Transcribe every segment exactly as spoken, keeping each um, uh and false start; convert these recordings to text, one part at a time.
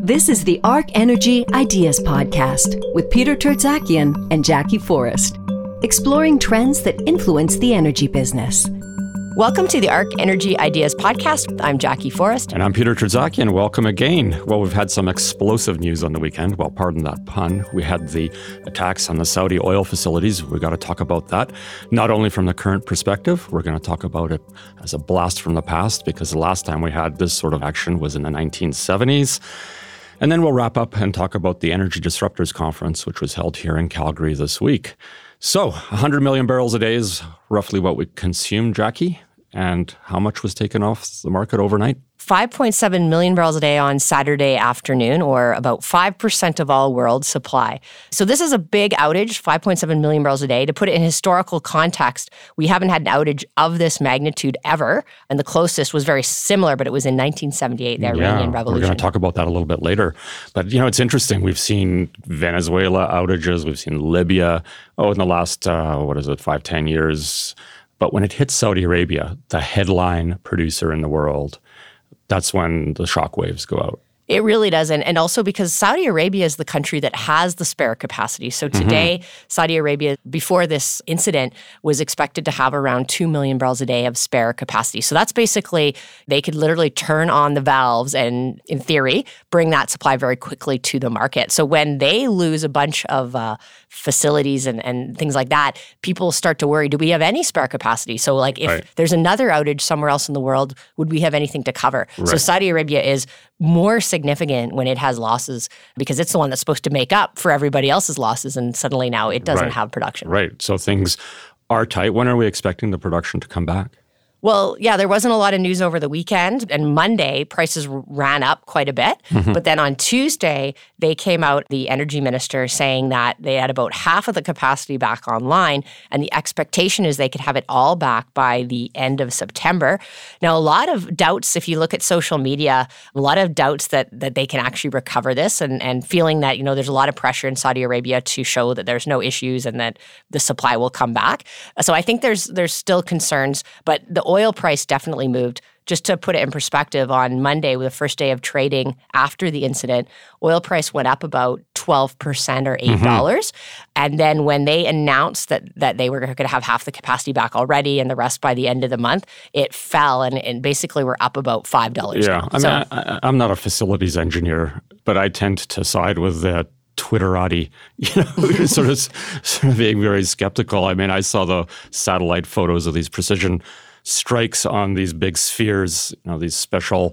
This is the Arc Energy Ideas Podcast with Peter Tertzakian and Jackie Forrest, exploring trends that influence the energy business. Welcome to the Arc Energy Ideas Podcast. I'm Jackie Forrest. And I'm Peter Tertzakian. Welcome again. Well, we've had some explosive news on the weekend. Well, pardon that pun. We had the attacks on the Saudi oil facilities. We've got to talk about that, not only from the current perspective, we're going to talk about it as a blast from the past, because the last time we had this sort of action was in the nineteen seventies. And then we'll wrap up and talk about the Energy Disruptors Conference, which was held here in Calgary this week. So one hundred million barrels a day is roughly what we consume, Jackie. And how much was taken off the market overnight? five point seven million barrels a day on Saturday afternoon, or about five percent of all world supply. So this is a big outage, five point seven million barrels a day. To put it in historical context, we haven't had an outage of this magnitude ever. And the closest was very similar, but it was in nineteen seventy-eight, the Iranian yeah, Revolution. We're going to talk about that a little bit later. But, you know, it's interesting. We've seen Venezuela outages. We've seen Libya. Oh, in the last, uh, what is it, five, ten years. But when it hits Saudi Arabia, the headline producer in the world, that's when the shockwaves go out. It really doesn't. And also because Saudi Arabia is the country that has the spare capacity. So today, mm-hmm. Saudi Arabia, before this incident, was expected to have around two million barrels a day of spare capacity. So that's basically, they could literally turn on the valves and, in theory, bring that supply very quickly to the market. So when they lose a bunch of uh, facilities and, and things like that, people start to worry, do we have any spare capacity? So like if right. there's another outage somewhere else in the world, would we have anything to cover? Right. So Saudi Arabia is more significant when it has losses because it's the one that's supposed to make up for everybody else's losses, and suddenly now it doesn't right. have production. Right. So things are tight. When are we expecting the production to come back? Well, yeah, there wasn't a lot of news over the weekend, and Monday prices ran up quite a bit. Mm-hmm. But then on Tuesday, they came out, the energy minister, saying that they had about half of the capacity back online, and the expectation is they could have it all back by the end of September. Now, a lot of doubts, if you look at social media, a lot of doubts that that they can actually recover this, and, and feeling that, you know, there's a lot of pressure in Saudi Arabia to show that there's no issues and that the supply will come back. So I think there's there's still concerns, but the oil price definitely moved. Just to put it in perspective, on Monday, the first day of trading after the incident, oil price went up about twelve percent or eight dollars. Mm-hmm. And then when they announced that that they were going to have half the capacity back already and the rest by the end of the month, it fell and, and basically we're up about five dollars. Yeah, now. I mean, so, I, I, I'm not a facilities engineer, but I tend to side with the Twitterati, you know, sort of, sort of being very skeptical. I mean, I saw the satellite photos of these precision strikes on these big spheres, you know, these special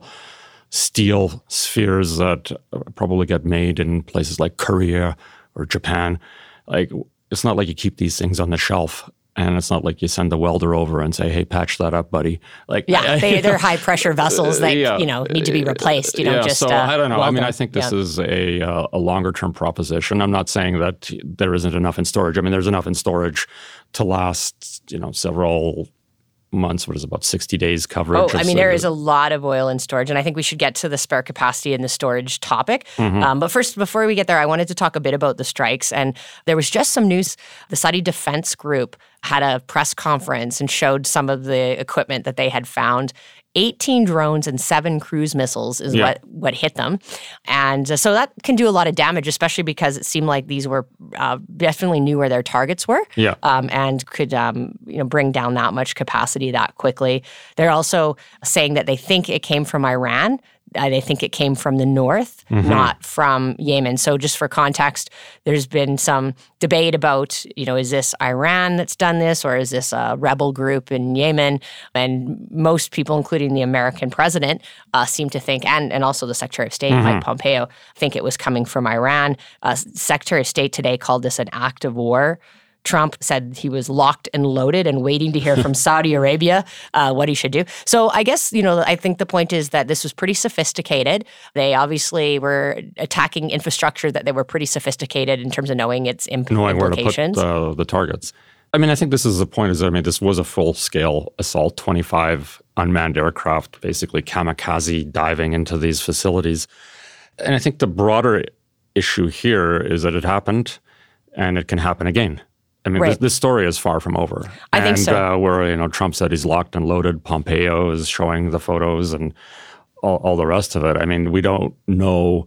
steel spheres that probably get made in places like Korea or Japan. Like, it's not like you keep these things on the shelf, and it's not like you send the welder over and say, "Hey, patch that up, buddy." Like, yeah, they, they're high pressure vessels that yeah, you know need to be replaced. You know, yeah, just so uh, I don't know. well I mean, done. I think this yeah. is a uh, a longer term proposition. I'm not saying that there isn't enough in storage. I mean, there's enough in storage to last, you know, several months. What is it, about sixty days coverage? Oh, I mean, there is a lot of oil in storage, and I think we should get to the spare capacity and the storage topic. Mm-hmm. Um, but first, before we get there, I wanted to talk a bit about the strikes. And there was just some news. The Saudi Defense Group had a press conference and showed some of the equipment that they had found. eighteen drones and seven cruise missiles is yeah. what, what hit them. And uh, so that can do a lot of damage, especially because it seemed like these were uh, definitely knew where their targets were yeah. um, and could um, you know bring down that much capacity that quickly. They're also saying that they think it came from Iran. Uh, they think it came from the north, mm-hmm. not from Yemen. So just for context, there's been some debate about, you know, is this Iran that's done this, or is this a rebel group in Yemen? And most people, including the American president, uh, seem to think, and, and also the Secretary of State, mm-hmm. Mike Pompeo, think it was coming from Iran. Uh, Secretary of State today called this an act of war. Trump said he was locked and loaded and waiting to hear from Saudi Arabia uh, what he should do. So I guess, you know, I think the point is that this was pretty sophisticated. They obviously were attacking infrastructure that they were pretty sophisticated in terms of knowing its imp- knowing implications. Knowing where to put uh, the targets. I mean, I think this is the point, is that, I mean, this was a full-scale assault, twenty-five unmanned aircraft, basically kamikaze diving into these facilities. And I think the broader issue here is that it happened and it can happen again. I mean, right. this, this story is far from over. I and, think so. Uh, where, you know, Trump said he's locked and loaded. Pompeo is showing the photos and all, all the rest of it. I mean, we don't know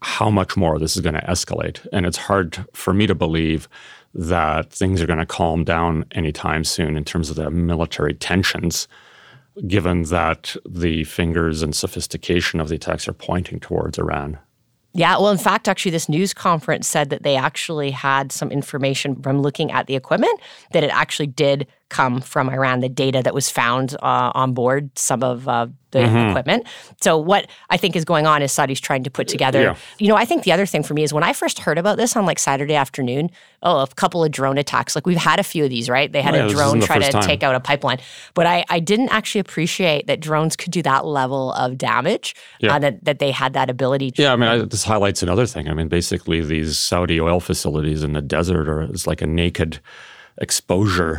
how much more this is going to escalate. And it's hard for me to believe that things are going to calm down anytime soon in terms of the military tensions, given that the fingers and sophistication of the attacks are pointing towards Iran. Yeah, well, in fact, actually, this news conference said that they actually had some information from looking at the equipment that it actually did come from Iran, the data that was found uh, on board some of uh, the mm-hmm. equipment. So what I think is going on is Saudi's trying to put together, yeah. you know, I think the other thing for me is when I first heard about this on like Saturday afternoon, oh, a couple of drone attacks. Like we've had a few of these, right? They had yeah, a drone try to time. take out a pipeline. But I, I didn't actually appreciate that drones could do that level of damage, yeah. uh, that, that they had that ability. To- yeah, I mean, I, this highlights another thing. I mean, basically these Saudi oil facilities in the desert are it's like a naked exposure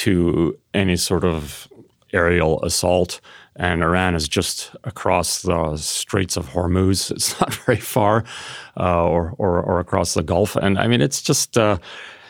to any sort of aerial assault. And Iran is just across the Straits of Hormuz. It's not very far, uh, or, or or across the Gulf. And I mean, it's just uh,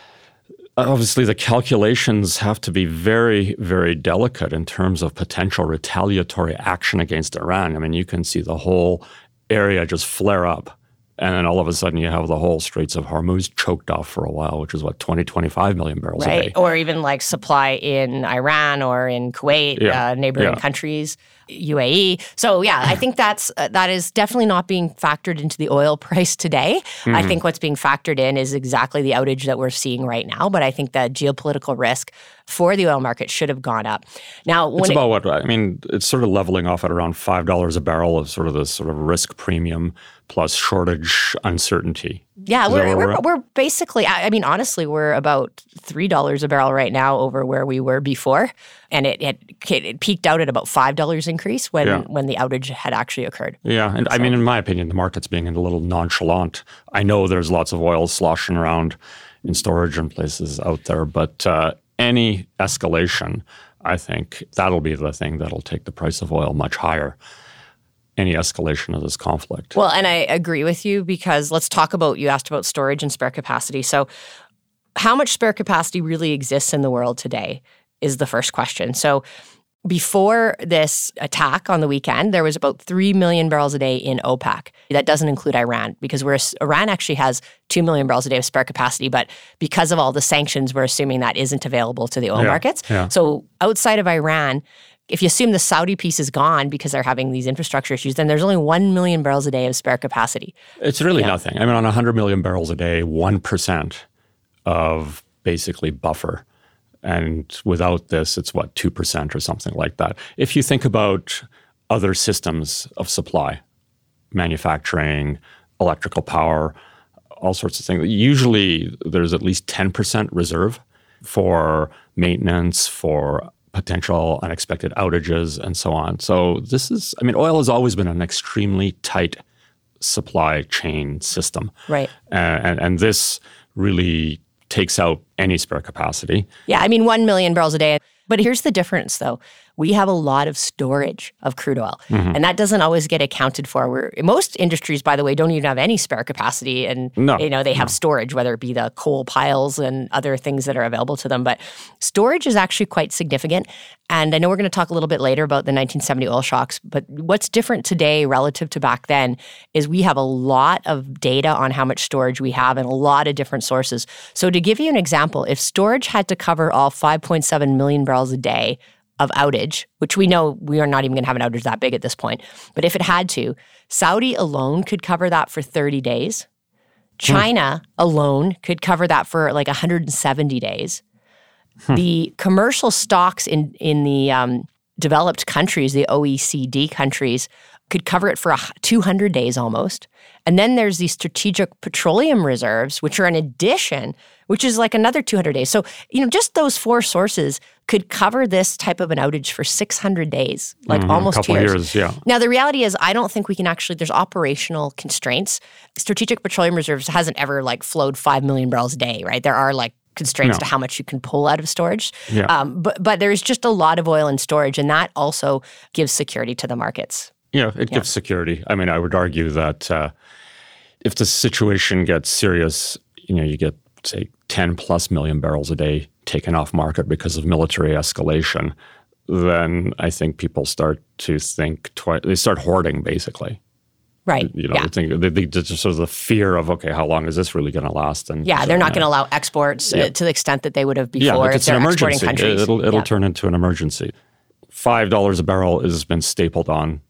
obviously the calculations have to be very, very delicate in terms of potential retaliatory action against Iran. I mean, you can see the whole area just flare up. And then all of a sudden you have the whole Straits of Hormuz choked off for a while, which is what, twenty, twenty-five million barrels right. a day. Or even like supply in Iran or in Kuwait, yeah. uh, neighboring yeah. countries, U A E. So yeah, I think that's uh, that is definitely not being factored into the oil price today. Mm-hmm. I think what's being factored in is exactly the outage that we're seeing right now. But I think the geopolitical risk for the oil market should have gone up. Now, when it's it, about what, I mean, it's sort of leveling off at around five dollars a barrel of sort of this sort of risk premium plus shortage uncertainty. Yeah, we're, we're, we're, we're basically, I mean, honestly, we're about three dollars a barrel right now over where we were before. And it, it, it peaked out at about five dollars increase when, yeah. when the outage had actually occurred. Yeah, and so. I mean, in my opinion, the market's being a little nonchalant. I know there's lots of oil sloshing around in storage and places out there, but uh, any escalation, I think that'll be the thing that'll take the price of oil much higher. Any escalation of this conflict. Well, and I agree with you because let's talk about, you asked about storage and spare capacity. So how much spare capacity really exists in the world today is the first question. So before this attack on the weekend, there was about three million barrels a day in OPEC. That doesn't include Iran because we're, Iran actually has two million barrels a day of spare capacity, but because of all the sanctions, we're assuming that isn't available to the oil yeah, markets. Yeah. So outside of Iran, if you assume the Saudi piece is gone because they're having these infrastructure issues, then there's only one million barrels a day of spare capacity. It's really yeah. nothing. I mean, on one hundred million barrels a day, one percent of basically buffer. And without this, it's what, two percent or something like that. If you think about other systems of supply, manufacturing, electrical power, all sorts of things, usually there's at least ten percent reserve for maintenance, for potential unexpected outages, and so on. So this is, I mean, oil has always been an extremely tight supply chain system. Right. Uh, and, and this really takes out any spare capacity. Yeah, I mean, one million barrels a day. But here's the difference, though. We have a lot of storage of crude oil, mm-hmm. and that doesn't always get accounted for. We're, most industries, by the way, don't even have any spare capacity, and no, you know they have no. storage, whether it be the coal piles and other things that are available to them. But storage is actually quite significant. And I know we're going to talk a little bit later about the nineteen seventy oil shocks, but what's different today relative to back then is we have a lot of data on how much storage we have and a lot of different sources. So to give you an example, if storage had to cover all five point seven million barrels a day of outage, which we know we are not even going to have an outage that big at this point, but if it had to, Saudi alone could cover that for thirty days. China hmm. alone could cover that for like one hundred seventy days. Hmm. The commercial stocks in, in the um, developed countries, the O E C D countries, could cover it for two hundred days almost. And then there's these strategic petroleum reserves, which are an addition, which is like another two hundred days. So, you know, just those four sources could cover this type of an outage for six hundred days, like mm-hmm, almost two years. years. Yeah. Now, the reality is I don't think we can actually, there's operational constraints. Strategic petroleum reserves hasn't ever like flowed five million barrels a day, right? There are like constraints no. to how much you can pull out of storage. Yeah. Um, but, but there's just a lot of oil in storage, and that also gives security to the markets. Yeah, it yeah. gives security. I mean, I would argue that uh, if the situation gets serious, you know, you get, say, ten plus million barrels a day taken off market because of military escalation, then I think people start to think twice. They start hoarding, basically. Right. You know, yeah. I think they, they just sort of the fear of, okay, how long is this really going to last? And yeah, so, they're not yeah. going to allow exports Yeah. uh, to the extent that they would have before Yeah, like if it's they're an exporting emergency. countries. It'll, it'll yeah. turn into an emergency. five dollars a barrel has been stapled on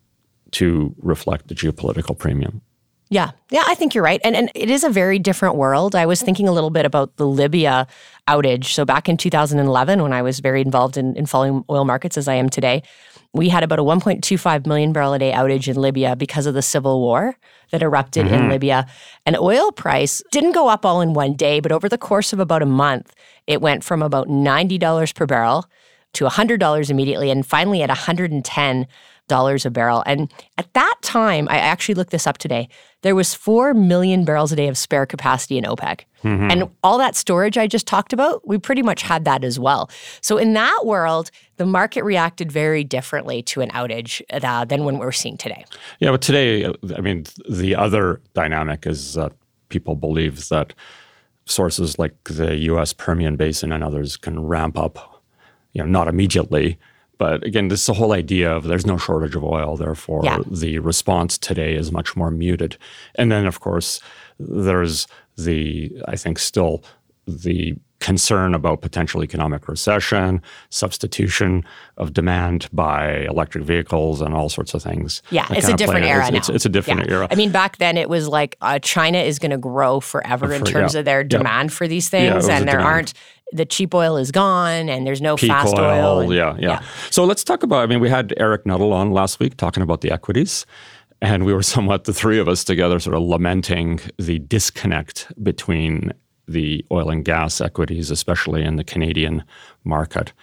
to reflect the geopolitical premium. Yeah. Yeah, I think you're right. And and it is a very different world. I was thinking a little bit about the Libya outage. So back in two thousand eleven, when I was very involved in, in following oil markets as I am today, we had about a one point two five million barrel a day outage in Libya because of the civil war that erupted mm-hmm. in Libya. And oil price didn't go up all in one day, but over the course of about a month, it went from about ninety dollars per barrel to one hundred dollars immediately, and finally at one hundred ten dollars a barrel. And at that time, I actually looked this up today, there was four million barrels a day of spare capacity in OPEC. Mm-hmm. And all that storage I just talked about, we pretty much had that as well. So in that world, the market reacted very differently to an outage uh, than when we're seeing today. Yeah, but today, I mean, the other dynamic is that people believe that sources like the U S Permian Basin and others can ramp up, you know, not immediately. But again, this is the whole idea of there's no shortage of oil, therefore yeah. the response today is much more muted. And then, of course, there's the, I think, still the concern about potential economic recession, substitution of demand by electric vehicles and all sorts of things. Yeah, it's a different era now. It's, it's a different yeah. era. I mean, back then it was like uh, China is going to grow forever for, in terms yeah, of their demand yeah. for these things. Yeah, and there demand. aren't, the cheap oil is gone and there's no Peak fast oil. oil. And, yeah, yeah, yeah. So let's talk about, I mean, we had Eric Nuttall on last week talking about the equities. And we were somewhat, the three of us together, sort of lamenting the disconnect between the oil and gas equities, especially in the Canadian market,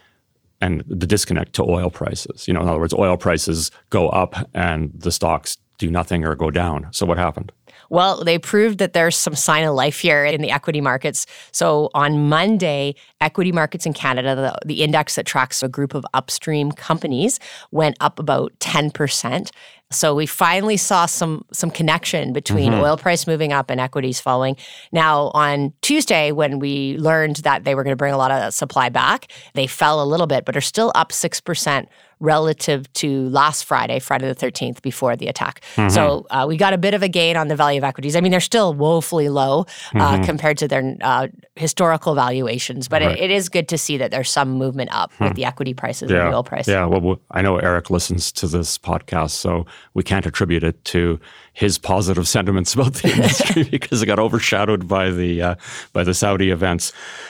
and the disconnect to oil prices. You know, in other words, oil prices go up and the stocks do nothing or go down. So what happened? Well, they proved that there's some sign of life here in the equity markets. So on Monday, equity markets in Canada, the, the index that tracks a group of upstream companies, went up about ten percent. So we finally saw some some connection between mm-hmm. oil price moving up and equities falling. Now, on Tuesday, when we learned that they were going to bring a lot of that supply back, they fell a little bit, but are still up six percent relative to last Friday, Friday the thirteenth, before the attack. Mm-hmm. So uh, we got a bit of a gain on the value of equities. I mean, they're still woefully low uh, mm-hmm. compared to their uh, historical valuations, but right. it, it is good to see that there's some movement up hmm. with the equity prices yeah. and the oil price. Yeah, well, I know Eric listens to this podcast, so we can't attribute it to his positive sentiments about the industry because it got overshadowed by the uh, by the Saudi events.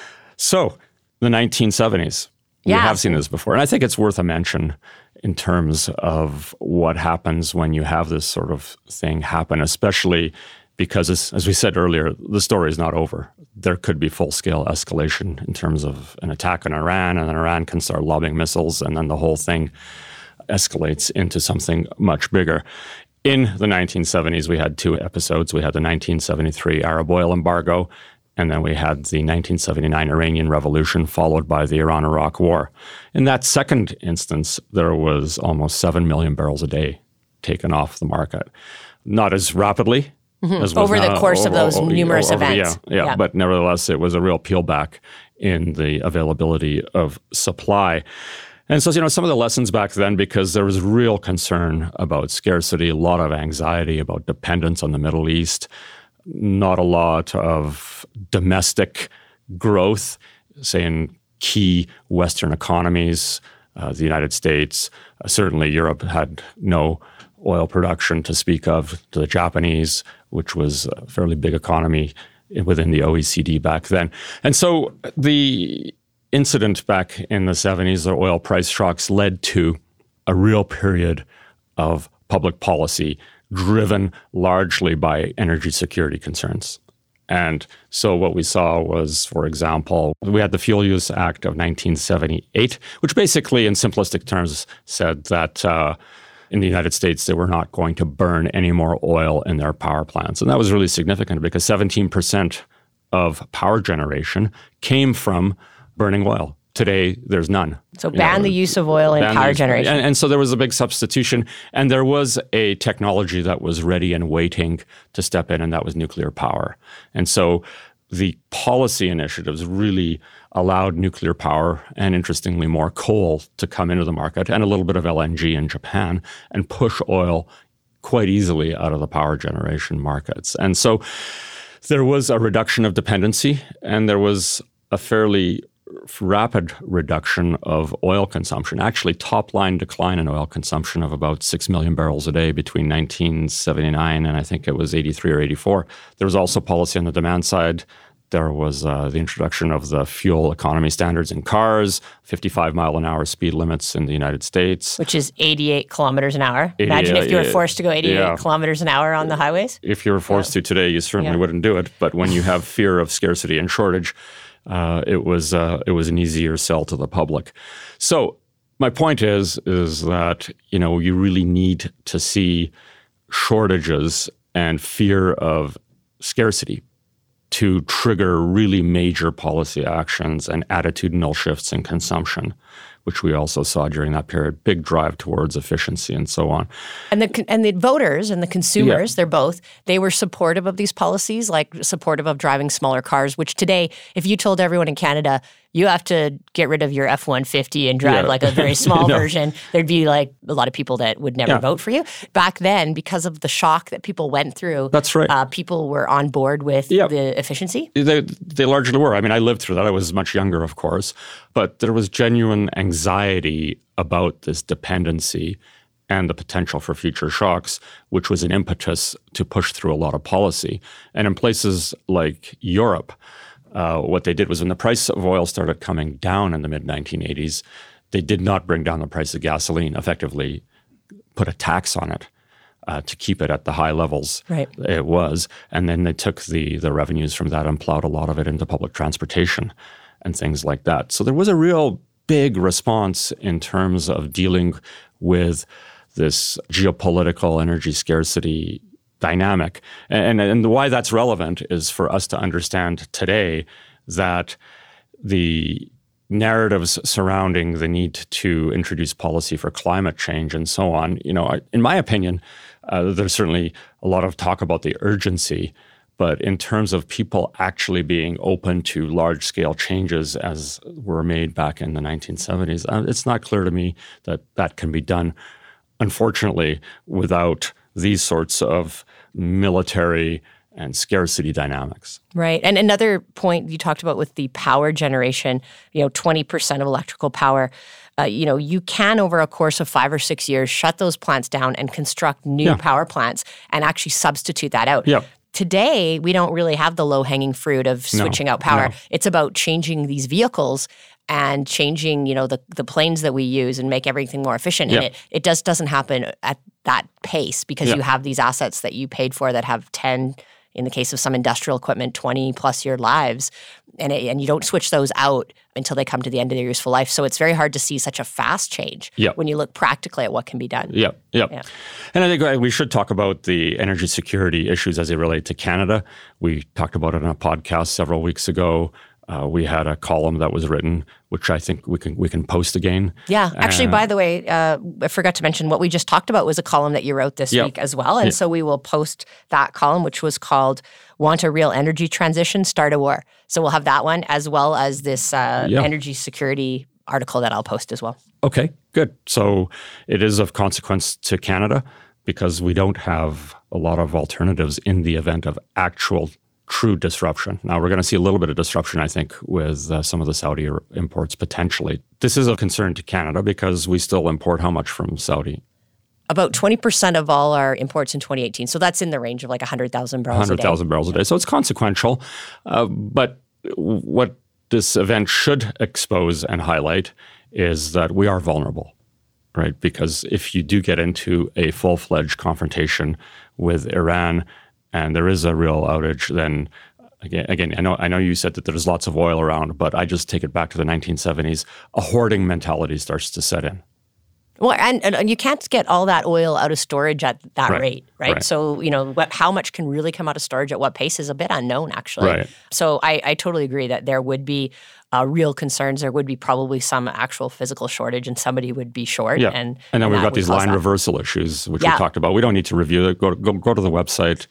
So, the nineteen seventies. We yeah. have seen this before. And I think it's worth a mention in terms of what happens when you have this sort of thing happen, especially because, as, as we said earlier, the story is not over. There could be full-scale escalation in terms of an attack on Iran, and then Iran can start lobbing missiles, and then the whole thing escalates into something much bigger. In the nineteen seventies, we had two episodes. We had the nineteen seventy-three Arab oil embargo, and then we had the nineteen seventy-nine Iranian Revolution, followed by the Iran-Iraq War. In that second instance, there was almost seven million barrels a day taken off the market. Not as rapidly mm-hmm. as was over now, the course over, of those over, numerous over, events. Yeah, yeah, yeah, but nevertheless, it was a real peel back in the availability of supply. And so, you know, some of the lessons back then, because there was real concern about scarcity, a lot of anxiety about dependence on the Middle East, not a lot of domestic growth, say in key Western economies, uh, the United States, uh, certainly Europe had no oil production to speak of, to the Japanese, which was a fairly big economy within the O E C D back then. And so the incident back in the seventies, the oil price shocks, led to a real period of public policy driven largely by energy security concerns. And so what we saw was, for example, we had the Fuel Use Act of nineteen seventy-eight, which basically in simplistic terms said that uh, in the United States, they were not going to burn any more oil in their power plants. And that was really significant because seventeen percent of power generation came from burning oil. Today, there's none. So ban you know, the use of oil in power generation. And, and so there was a big substitution. And there was a technology that was ready and waiting to step in, and that was nuclear power. And so the policy initiatives really allowed nuclear power and, interestingly, more coal to come into the market, and a little bit of L N G in Japan, and push oil quite easily out of the power generation markets. And so there was a reduction of dependency, and there was a fairly rapid reduction of oil consumption, actually top-line decline in oil consumption of about six million barrels a day between nineteen seventy-nine and I think it was eighty-three or eighty-four. There was also policy on the demand side. There was uh, the introduction of the fuel economy standards in cars, fifty-five mile an hour speed limits in the United States. Which is eighty-eight kilometers an hour. Imagine if you were forced to go eighty-eight yeah. kilometers an hour on the highways. If you were forced yeah. to today, you certainly yeah. wouldn't do it. But when you have fear of scarcity and shortage, uh, it was uh, it was an easier sell to the public. So my point is, is that, you know, you really need to see shortages and fear of scarcity to trigger really major policy actions and attitudinal shifts in consumption, which we also saw during that period, big drive towards efficiency and so on. And the and the voters and the consumers, yeah. they're both, they were supportive of these policies, like supportive of driving smaller cars, which today, if you told everyone in Canada, you have to get rid of your F one fifty and drive yeah. like a very small no. version, there'd be like a lot of people that would never yeah. vote for you. Back then, because of the shock that people went through, that's right. Uh, people were on board with yeah. the efficiency. They, they largely were. I mean, I lived through that. I was much younger, of course, but there was genuine anxiety about this dependency and the potential for future shocks, which was an impetus to push through a lot of policy. And in places like Europe, Uh, what they did was when the price of oil started coming down in the mid nineteen eighties, they did not bring down the price of gasoline, effectively put a tax on it uh, to keep it at the high levels right. it was. And then they took the, the revenues from that and plowed a lot of it into public transportation and things like that. So there was a real big response in terms of dealing with this geopolitical energy scarcity dynamic. And, and why that's relevant is for us to understand today that the narratives surrounding the need to introduce policy for climate change and so on, you know, in my opinion, uh, there's certainly a lot of talk about the urgency, but in terms of people actually being open to large-scale changes as were made back in the nineteen seventies, uh, it's not clear to me that that can be done, unfortunately, without these sorts of military and scarcity dynamics. Right. And another point you talked about with the power generation, you know, twenty percent of electrical power, uh, you know, you can over a course of five or six years shut those plants down and construct new yeah. power plants and actually substitute that out. Yep. Today, we don't really have the low-hanging fruit of switching no, out power. No. It's about changing these vehicles and changing, you know, the, the planes that we use and make everything more efficient. Yep. And it, it just doesn't happen at that pace because yep. you have these assets that you paid for that have ten, in the case of some industrial equipment, twenty plus year lives. And, it, and you don't switch those out until they come to the end of their useful life. So it's very hard to see such a fast change yep. when you look practically at what can be done. Yep, yep. Yeah. And I think we should talk about the energy security issues as they relate to Canada. We talked about it on a podcast several weeks ago. Uh, we had a column that was written, which I think we can we can post again. Yeah. Actually, uh, by the way, uh, I forgot to mention what we just talked about was a column that you wrote this yep. week as well. And yep. so we will post that column, which was called Want a Real Energy Transition? Start a War. So we'll have that one as well as this uh, yeah. energy security article that I'll post as well. Okay, good. So it is of consequence to Canada because we don't have a lot of alternatives in the event of actual true disruption. Now, we're going to see a little bit of disruption, I think, with uh, some of the Saudi imports potentially. This is a concern to Canada because we still import how much from Saudi? About twenty percent of all our imports in twenty eighteen. So that's in the range of like one hundred thousand barrels one hundred thousand a day. barrels a day. So it's consequential. Uh, but what this event should expose and highlight is that we are vulnerable, right? Because if you do get into a full-fledged confrontation with Iran, and there is a real outage, then again, again, I know I know you said that there's lots of oil around, but I just take it back to the nineteen seventies. A hoarding mentality starts to set in. Well, and, and you can't get all that oil out of storage at that right. rate, right? right? So, you know, what, how much can really come out of storage at what pace is a bit unknown, actually. Right. So I, I totally agree that there would be uh, real concerns. There would be probably some actual physical shortage and somebody would be short. Yeah. And, and then and we've got these line that. reversal issues, which yeah. we talked about. We don't need to review it. Go, go, go to the website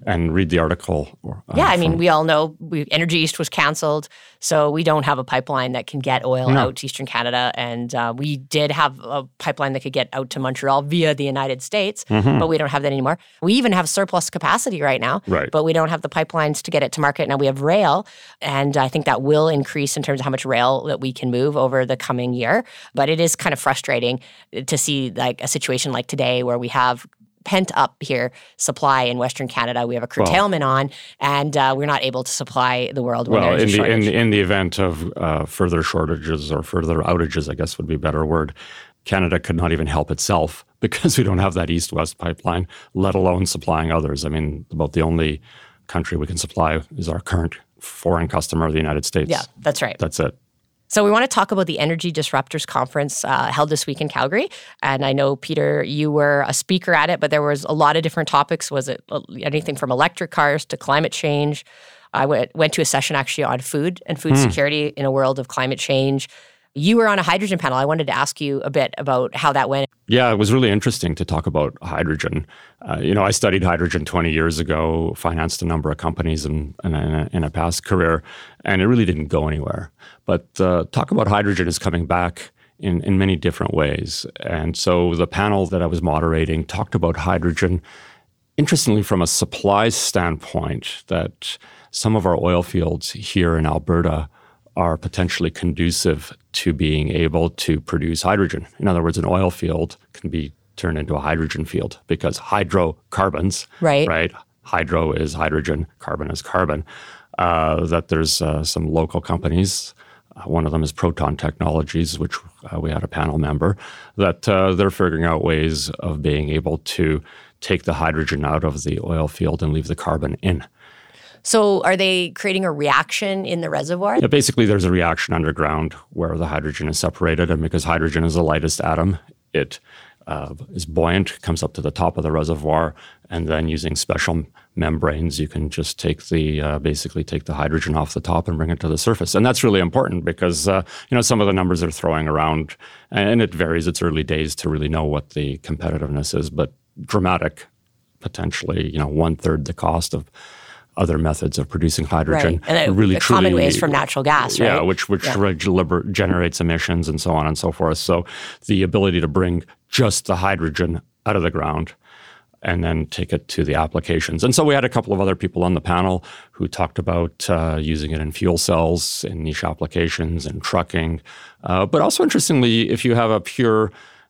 and read the article. Uh, yeah, I from, mean, we all know we, Energy East was canceled, so we don't have a pipeline that can get oil no. out to Eastern Canada. And uh, we did have a pipeline that could get out to Montreal via the United States, mm-hmm. but we don't have that anymore. We even have surplus capacity right now, right. but we don't have the pipelines to get it to market. Now we have rail, and I think that will increase in terms of how much rail that we can move over the coming year. But it is kind of frustrating to see like a situation like today where we have pent up here supply in Western Canada. We have a curtailment well, on, and uh, we're not able to supply the world when well, there's in a the shortage. in, in the event of uh, further shortages or further outages, I guess would be a better word, Canada could not even help itself because we don't have that east-west pipeline, let alone supplying others. I mean, about the only country we can supply is our current foreign customer, the United States. Yeah, that's right. That's it. So we want to talk about the Energy Disruptors Conference uh, held this week in Calgary. And I know, Peter, you were a speaker at it, but there was a lot of different topics. Was it anything from electric cars to climate change? I went, went to a session actually on food and food mm. security in a world of climate change. You were on a hydrogen panel. I wanted to ask you a bit about how that went. Yeah, it was really interesting to talk about hydrogen. Uh, you know, I studied hydrogen twenty years ago, financed a number of companies in, in, a, in a past career, and it really didn't go anywhere. But uh, talk about hydrogen is coming back in, in many different ways. And so the panel that I was moderating talked about hydrogen, interestingly, from a supply standpoint, that some of our oil fields here in Alberta are potentially conducive to being able to produce hydrogen. In other words, an oil field can be turned into a hydrogen field because hydrocarbons, right? right? Hydro is hydrogen, carbon is carbon. Uh, that there's uh, some local companies, uh, one of them is Proton Technologies, which uh, we had a panel member, that uh, they're figuring out ways of being able to take the hydrogen out of the oil field and leave the carbon in. So are they creating a reaction in the reservoir? Yeah, basically, there's a reaction underground where the hydrogen is separated. And because hydrogen is the lightest atom, it uh, is buoyant, comes up to the top of the reservoir. And then using special membranes, you can just take the uh, basically take the hydrogen off the top and bring it to the surface. And that's really important because, uh, you know, some of the numbers they're throwing around, and it varies. It's early days to really know what the competitiveness is, but dramatic, potentially, you know, one third the cost of other methods of producing hydrogen. Right. And really, the truly, common way is from natural gas, right? Yeah, which which yeah. Deliber- generates emissions and so on and so forth. So the ability to bring just the hydrogen out of the ground and then take it to the applications. And so we had a couple of other people on the panel who talked about uh, using it in fuel cells, in niche applications, in trucking. Uh, but also interestingly, if you have a pure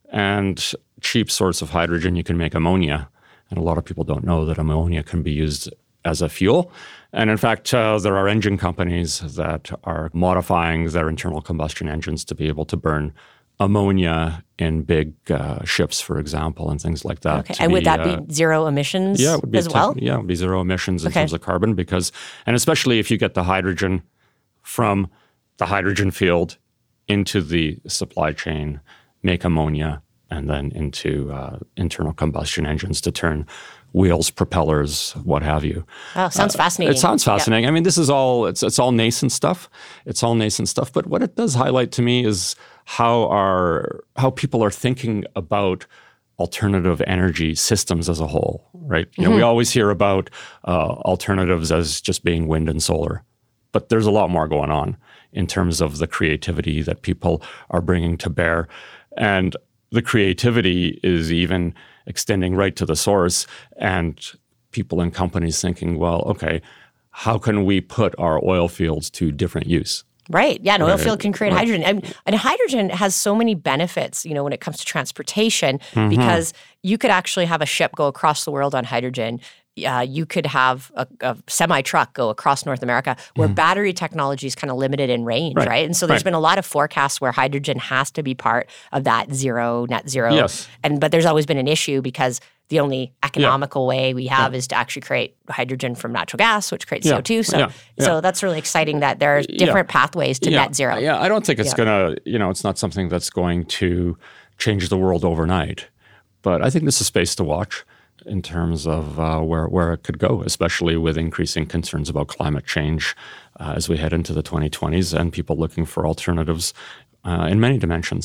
and cheap source of hydrogen, you can make ammonia. And a lot of people don't know that ammonia can be used as a fuel. And in fact, uh, there are engine companies that are modifying their internal combustion engines to be able to burn ammonia in big uh, ships, for example, and things like that. Okay. And would be, that uh, be zero emissions yeah, it would be as well? Yeah, it would be zero emissions in okay. terms of carbon because, and especially if you get the hydrogen from the hydrogen field into the supply chain, make ammonia, and then into uh, internal combustion engines to turn wheels, propellers, what have you. Oh, sounds uh, fascinating. It sounds fascinating. Yeah. I mean, this is all, it's it's all nascent stuff. It's all nascent stuff. But what it does highlight to me is how our how people are thinking about alternative energy systems as a whole, right? You know, mm-hmm. we always hear about uh, alternatives as just being wind and solar. But there's a lot more going on in terms of the creativity that people are bringing to bear. And the creativity is even extending right to the source, and people and companies thinking, well, okay, how can we put our oil fields to different use? Right. Yeah, an oil right. field can create right. hydrogen. And, and hydrogen has so many benefits, you know, when it comes to transportation, mm-hmm. because you could actually have a ship go across the world on hydrogen. Uh, you could have a, a semi-truck go across North America where mm. battery technology is kind of limited in range, right? right? And so there's right. been a lot of forecasts where hydrogen has to be part of that zero, net zero. Yes. And but there's always been an issue because the only economical yeah. way we have yeah. is to actually create hydrogen from natural gas, which creates yeah. C O two. So, yeah. Yeah. so that's really exciting that there are different yeah. pathways to yeah. net zero. Yeah, I don't think it's yeah. going to, you know, it's not something that's going to change the world overnight. But I think this is space to watch in terms of uh, where, where it could go, especially with increasing concerns about climate change uh, as we head into the twenty twenties and people looking for alternatives uh, in many dimensions.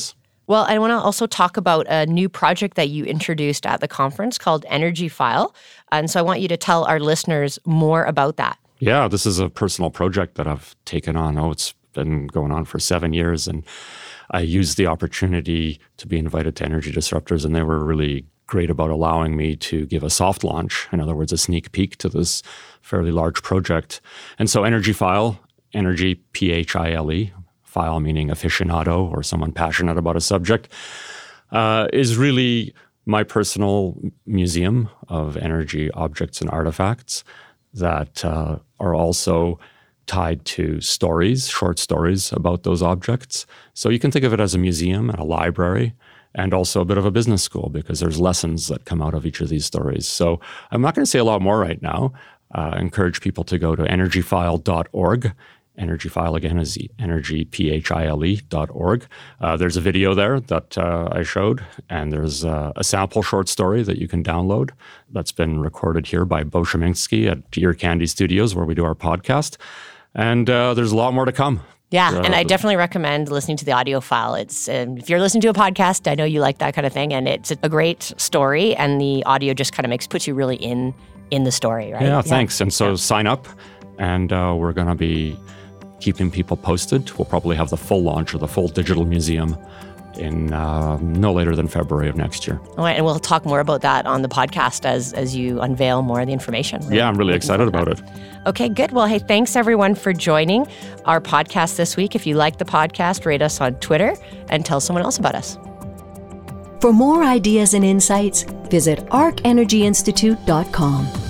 Well, I want to also talk about a new project that you introduced at the conference called Energy File. And so I want you to tell our listeners more about that. Yeah, this is a personal project that I've taken on. Oh, it's been going on for seven years. And I used the opportunity to be invited to Energy Disruptors, and they were really great about allowing me to give a soft launch. In other words, a sneak peek to this fairly large project. And so Energy File, Energy, P H I L E, file meaning aficionado or someone passionate about a subject, uh, is really my personal museum of energy objects and artifacts that uh, are also tied to stories, short stories about those objects. So you can think of it as a museum and a library, and also a bit of a business school, because there's lessons that come out of each of these stories. So I'm not going to say a lot more right now. Uh, I encourage people to go to energy file dot org. Energy File, again, is energy, P H I L E dot org. Uh, there's a video there that uh, I showed, and there's uh, a sample short story that you can download that's been recorded here by Bo Sheminsky at Ear Candy Studios, where we do our podcast. And uh, there's a lot more to come. Yeah, uh, and I definitely recommend listening to the audio file. It's um, if you're listening to a podcast, I know you like that kind of thing, and it's a great story, and the audio just kind of makes puts you really in in the story, right? Yeah, yeah. thanks. And so yeah. sign up, and uh, we're going to be keeping people posted. We'll probably have the full launch of the full digital museum in uh, no later than February of next year. All right, and we'll talk more about that on the podcast as as you unveil more of the information. Right? Yeah, I'm really excited about it. Okay, good. Well, hey, thanks everyone for joining our podcast this week. If you like the podcast, rate us on Twitter and tell someone else about us. For more ideas and insights, visit arc energy institute dot com.